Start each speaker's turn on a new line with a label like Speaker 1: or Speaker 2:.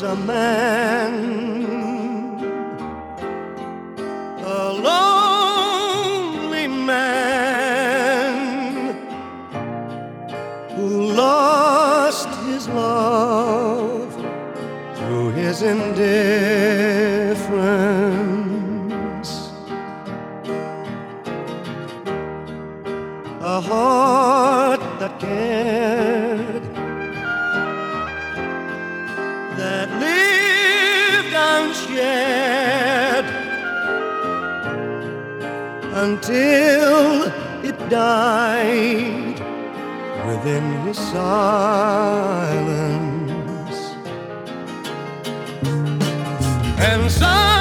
Speaker 1: a man, a lonely man who lost his love through his indifference. A heart that cared, that lived unshared until it died within his silence. And